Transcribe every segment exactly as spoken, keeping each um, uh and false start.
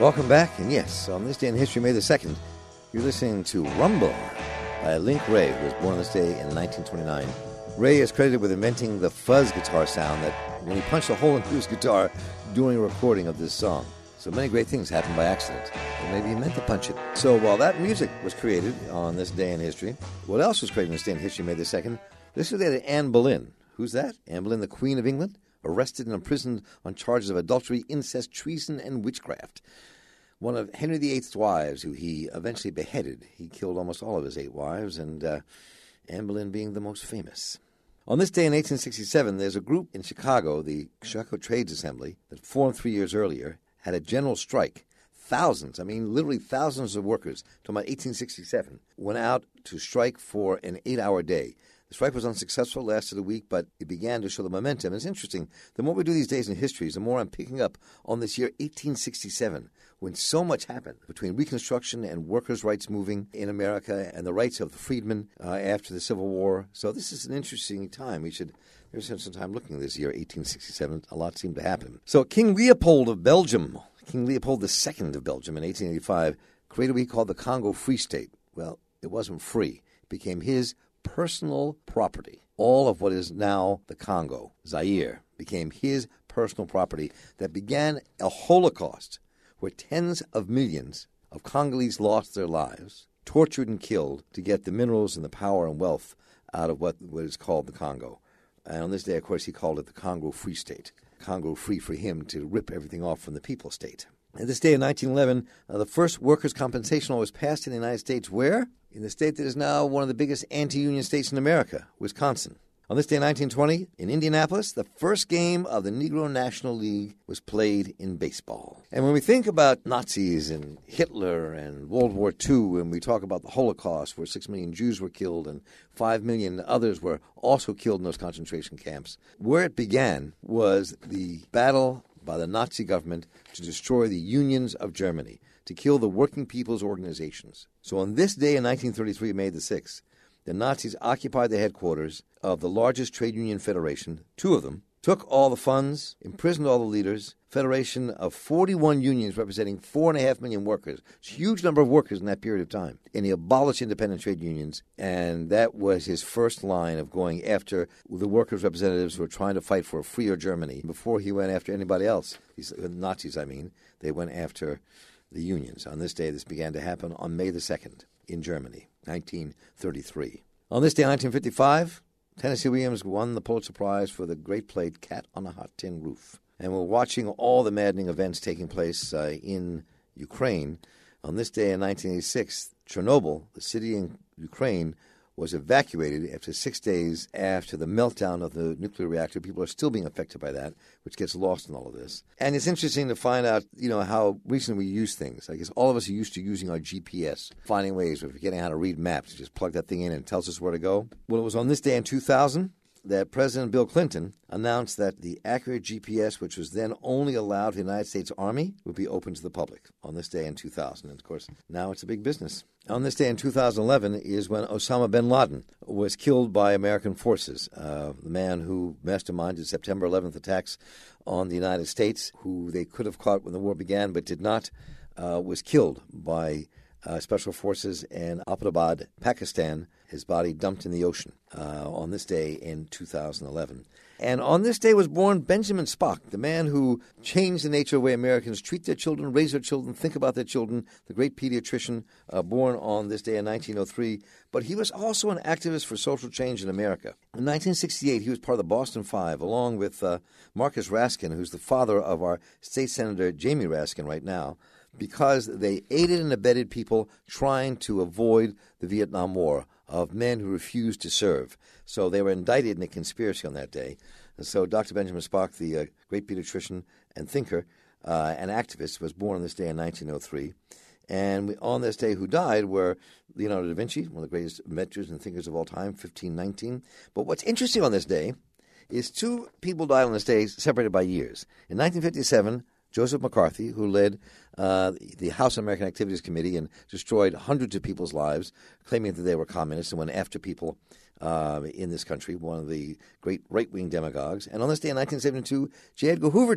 Welcome back, and yes, on this day in history, May the second, you're listening to Rumble by Link Wray, who was born on this day in nineteen twenty-nine. Ray is credited with inventing the fuzz guitar sound that when he punched a hole into his guitar during a recording of this song. So many great things happened by accident, or maybe he meant to punch it. So while that music was created on this day in history, what else was created on this day in history, May the second? This was the day that Anne Boleyn. Who's that? Anne Boleyn, the Queen of England, arrested and imprisoned on charges of adultery, incest, treason, and witchcraft. One of Henry the Eighth's wives, who he eventually beheaded. He killed almost all of his eight wives, and uh, Anne Boleyn being the most famous. On this day in eighteen sixty-seven, there's a group in Chicago, the Chicago Trades Assembly, that formed three years earlier, had a general strike. Thousands, I mean literally thousands of workers, talking about eighteen sixty-seven, went out to strike for an eight-hour day. The strike was unsuccessful, lasted a week, but it began to show the momentum. It's interesting. The more we do these days in history, the more I'm picking up on this year eighteen sixty-seven, when so much happened between Reconstruction and workers' rights moving in America and the rights of the freedmen uh, after the Civil War. So this is an interesting time. We should maybe spend some time looking at this year, eighteen sixty-seven. A lot seemed to happen. So King Leopold of Belgium, King Leopold the Second of Belgium in eighteen eighty-five, created what he called the Congo Free State. Well, it wasn't free. It became his personal property. All of what is now the Congo, Zaire, became his personal property that began a Holocaust where tens of millions of Congolese lost their lives, tortured and killed to get the minerals and the power and wealth out of what, what is called the Congo. And on this day, of course, he called it the Congo Free State. Congo free for him to rip everything off from the People State. And this day in nineteen eleven, uh, the first workers' compensation law was passed in the United States. Where? In the state that is now one of the biggest anti-union states in America, Wisconsin. On this day in nineteen twenty, in Indianapolis, the first game of the Negro National League was played in baseball. And when we think about Nazis and Hitler and World War Two, and we talk about the Holocaust, where six million Jews were killed and five million others were also killed in those concentration camps, where it began was the battle by the Nazi government to destroy the unions of Germany, to kill the working people's organizations. So on this day in nineteen thirty-three, May the sixth, the Nazis occupied the headquarters of the largest trade union federation, two of them, took all the funds, imprisoned all the leaders, federation of forty-one unions representing four and a half million workers. It's a huge number of workers in that period of time. And he abolished independent trade unions, and that was his first line of going after the workers' representatives who were trying to fight for a freer Germany. Before he went after anybody else, these Nazis, I mean, they went after the unions. On this day, this began to happen on May the second in Germany, nineteen thirty-three. On this day, nineteen fifty-five, Tennessee Williams won the Pulitzer Prize for the great play Cat on a Hot Tin Roof. And we're watching all the maddening events taking place uh, in Ukraine. On this day in nineteen eighty-six, Chernobyl, the city in Ukraine, was evacuated after six days after the meltdown of the nuclear reactor. People are still being affected by that, which gets lost in all of this. And it's interesting to find out, you know, how recently we use things. I guess all of us are used to using our G P S, finding ways of forgetting how to read maps. You just plug that thing in and it tells us where to go. Well, it was on this day in two thousand that President Bill Clinton announced that the accurate G P S, which was then only allowed to the United States Army, would be open to the public on this day in two thousand. And, of course, now it's a big business. On this day in two thousand eleven is when Osama bin Laden was killed by American forces, uh, the man who masterminded September eleventh attacks on the United States, who they could have caught when the war began but did not, uh, was killed by uh, special forces in Abbottabad, Pakistan, his body dumped in the ocean uh, on this day in two thousand eleven. And on this day was born Benjamin Spock, the man who changed the nature of the way Americans treat their children, raise their children, think about their children, the great pediatrician uh, born on this day in nineteen oh three. But he was also an activist for social change in America. In nineteen sixty-eight, he was part of the Boston Five, along with uh, Marcus Raskin, who's the father of our state senator Jamie Raskin right now, because they aided and abetted people trying to avoid the Vietnam War, of men who refused to serve. So they were indicted in a conspiracy on that day. And so Doctor Benjamin Spock, the uh, great pediatrician and thinker uh, and activist, was born on this day in nineteen oh three. And we, on this day who died were Leonardo da Vinci, one of the greatest inventors and thinkers of all time, fifteen nineteen. But what's interesting on this day is two people died on this day separated by years. In nineteen fifty-seven, Joseph McCarthy, who led uh, the House American Activities Committee and destroyed hundreds of people's lives, claiming that they were communists and went after people uh, in this country, one of the great right-wing demagogues. And on this day in nineteen seventy-two, J. Edgar Hoover died.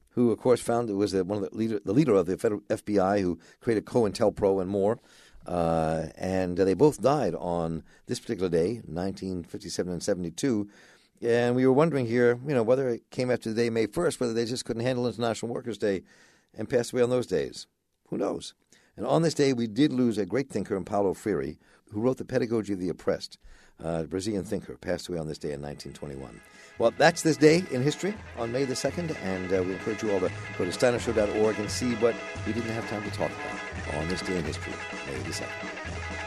who, of course, found it was the, one of the leader, the leader of the federal F B I, who created COINTELPRO and more. Uh, and uh, they both died on this particular day, nineteen fifty-seven and seventy-two. And we were wondering here, you know, whether it came after the day, May first, whether they just couldn't handle International Workers' Day and passed away on those days. Who knows? And on this day, we did lose a great thinker in Paulo Freire, who wrote The Pedagogy of the Oppressed. Uh, Brazilian thinker, passed away on this day in nineteen twenty-one. Well, that's this day in history on May the second, and uh, we encourage you all to go to steiner show dot org and see what we didn't have time to talk about on this day in history, May the second.